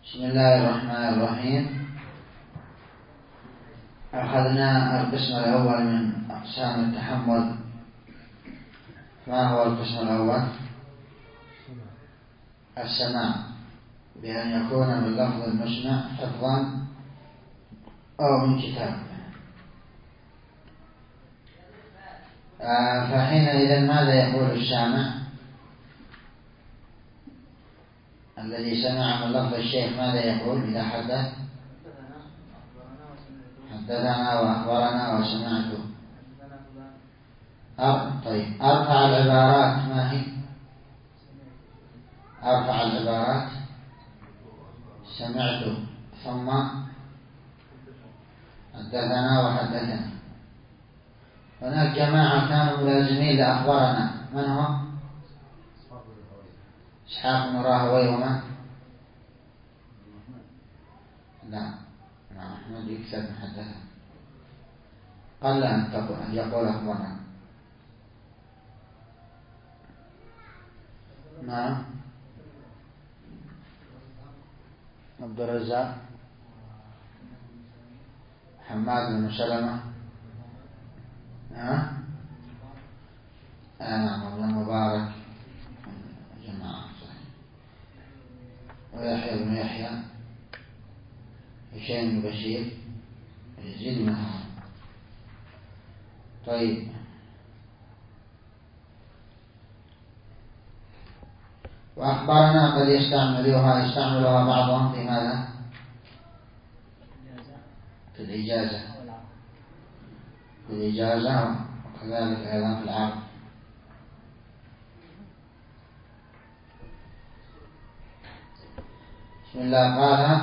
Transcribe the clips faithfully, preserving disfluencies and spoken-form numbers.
بسم الله الرحمن الرحيم. أخذنا القسم الأول من أقسام التحمل. ما هو القسم الأول؟ السماع، بأن يكون من لفظ المسمع حفظا أو من كتاب. فحينئذ ماذا يقول السامع الذي سمع من لفظ الشيخ؟ ماذا يقول إذا حدث؟ حدثنا وأخبرنا وسمعت. طيب، أرفع العبارات ما هي؟ أرفع العبارات سمعت ثم حدثنا وحدثنا. هناك جماعة كانوا ملازمين لأخبرنا، من هم؟ إسحاق بن راهوي ومن؟ لا، أحمد يكتب حدثنا، قل أن تقول أن يقول أخبرنا. نعم، عبد الرزاق، حماد بن سلمة، ها نعم، ابن المبارك، جماعة صحيح، ويحيى بن يحيى، هشام بن بشير، يزيد بن هارون. طيب، وأخبرنا قد يستعملوها يستعملها بعضهم في ماذا؟ في الإجازة، في الإجازة وكذلك أيضا في العرض. بسم الله. قال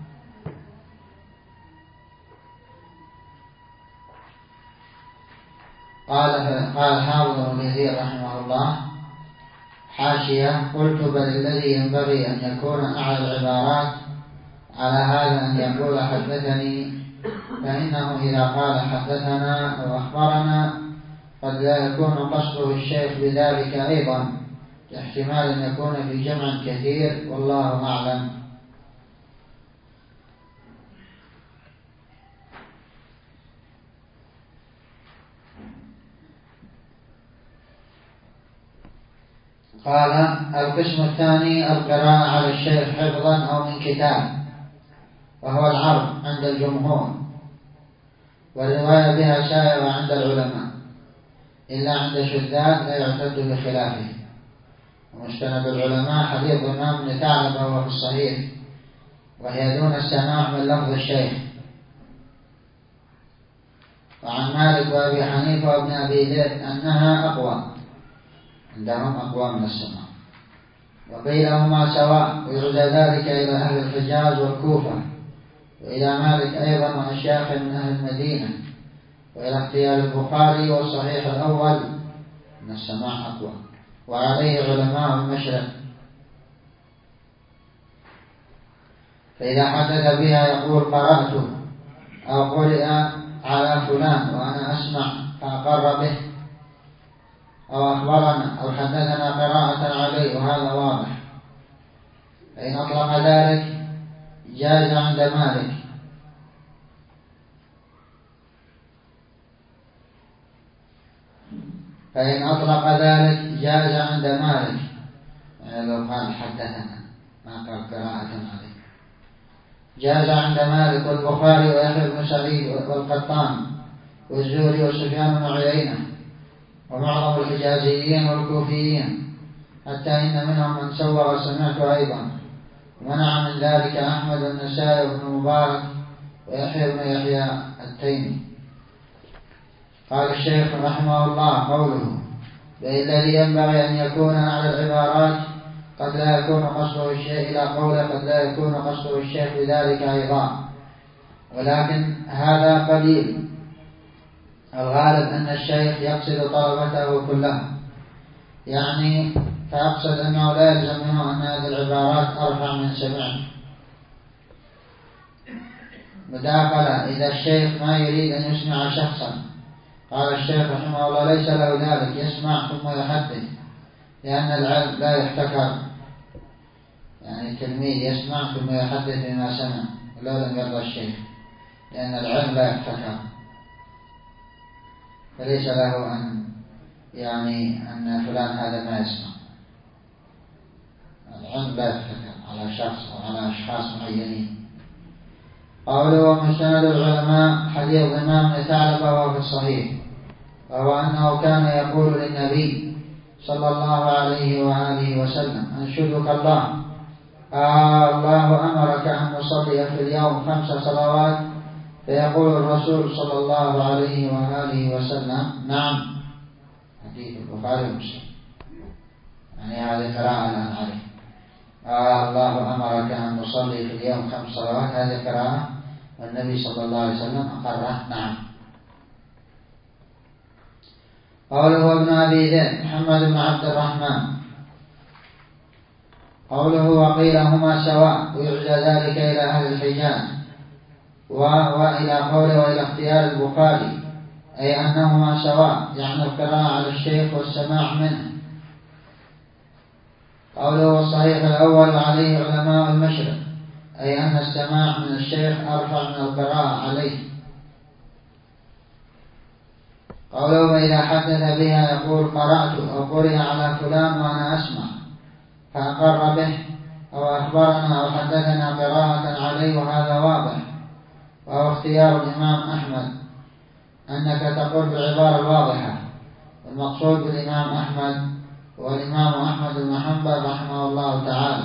قال قال حافظ ابن كثير رحمه الله حاشية: قلت بل الذي ينبغي أن يكون أعلى العبارات على هذا أن يقول حدثني، فإنه إذا قال حدثنا أو أخبرنا قد لا يكون قصده الشيخ بذلك أيضا، احتمال أن يكون في جمع كثير، والله أعلم. قال: القسم الثاني القراءة على الشيخ حفظا أو من كتاب، وهو العرض عند الجمهور، والرواية بها شائعة عند العلماء، إلا عند شذاذ لا يعتد بخلافه. ومستند العلماء حديث الإمام بن ثعلبة وهو في الصحيح، وهي دون السماع من لفظ الشيخ. وعن مالك وأبي حنيفة وابن أبي ذئب أنها أقوى، عندهم أقوى من السماع. وقيل هما سواء، ويرجى ذلك إلى أهل الحجاز والكوفة، وإلى مالك أيضا وأشياخ من أهل المدينة، وإلى اختيار البخاري والصحيح الأول من السماع أقوى، وعليه علماء المشرق. فإذا حدث بها يقول قرأت أو قرئ على فلان وأنا أسمع فأقر به، أو أخبرنا أو حدثنا قراءة عليه، وهذا واضح. فإن أطلق ذلك جاز عند مالك، فإن أطلق ذلك جاز عند مالك، يعني لو قال حدثنا ما قال قراءة عليه، جاز عند مالك والبخاري ويحيى بن سعيد والقطان والزهري وسفيان بن عيينة ومعظم الحجازيين والكوفيين، حتى إن منهم من سوى سمعت أيضا. ومنع من ذلك أحمد والنسائي وابن مبارك ويحيى بن يحيى التيمي. قال الشيخ رحمه الله: قوله الذي ينبغي أن يكون على العبارات قد لا يكون قصده الشيخ، إلى قوله قد لا يكون قصده الشيخ بذلك أيضا، ولكن هذا قليل. الغالب أن الشيخ يقصد طلبته كلهم، يعني فأقصد أنه لا يلزم منه أن هذه العبارات أرفع من سمعت. مداخلة: إذا الشيخ ما يريد أن يسمع شخصا، قال الشيخ رحمه الله ليس له ذلك، يسمع ثم يحدث، لأن العلم لا يحتكر، يعني التلميذ يسمع ثم يحدث بما سمع ولو لم يرضى الشيخ، لأن العلم لا يفتكر، فليس له أن يعني أن فلان هذا ما يسمع. العلم لا يفتكر على شخص أو على أشخاص معينين. قوله ومستند العلماء حديث ضمام بن ثعلبة وهو في الصحيح، وهو أنه كان يقول للنبي صلى الله عليه وآله وسلم أنشدك الله، آه الله أمرك أن نصلي في اليوم خمس صلوات؟ فيقول الرسول صلى الله عليه وآله وسلم نعم. حديث البخاري ومسلم، يعني هذه قراءة الآن عليه. آه الله أمرك أن نصلي في اليوم خمس صلوات، هذه قراءة والنبي صلى الله عليه وسلم أقره نعم. قوله ابن أبي ذئب محمد بن عبد الرحمن. قوله وقيل هما سواء، ويعزى ذلك إلى أهل الحجاز، وإلى قوله وإلى اختيار البخاري، أي أنهما سواء، يعني القراءة على الشيخ والسماع منه. قوله والصحيح الأول وعليه علماء المشرق، أي أن السماع من الشيخ أرفع من القراءة عليه. قوله وإذا حدث بها يقول قرأت أو قرئ على فلان وأنا أسمع فأقر به، أو أخبرنا أو حدثنا قراءة عليه، وهذا واضح، وهو اختيار الإمام أحمد أنك تقول بالعبارة الواضحة. المقصود بالإمام أحمد والإمام أحمد بن حنبل رحمه الله تعالى.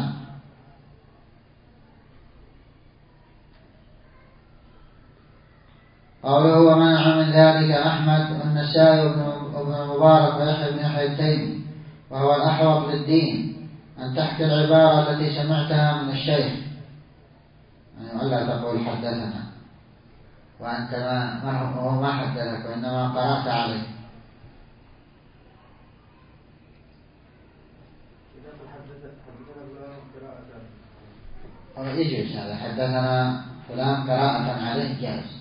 قوله ومنع من ذلك أحمد والنسائي وابن المبارك ويحيى بن يحيى التيمي، وهو الأحوط للدين أن تحكي العبارة التي سمعتها من الشيخ، يعني ولا تقول حدثنا وأنت ما هو ما حدثك وإنما قرأت عليه. أو يجوز هذا، حدثنا فلان قراءة عليه جائز.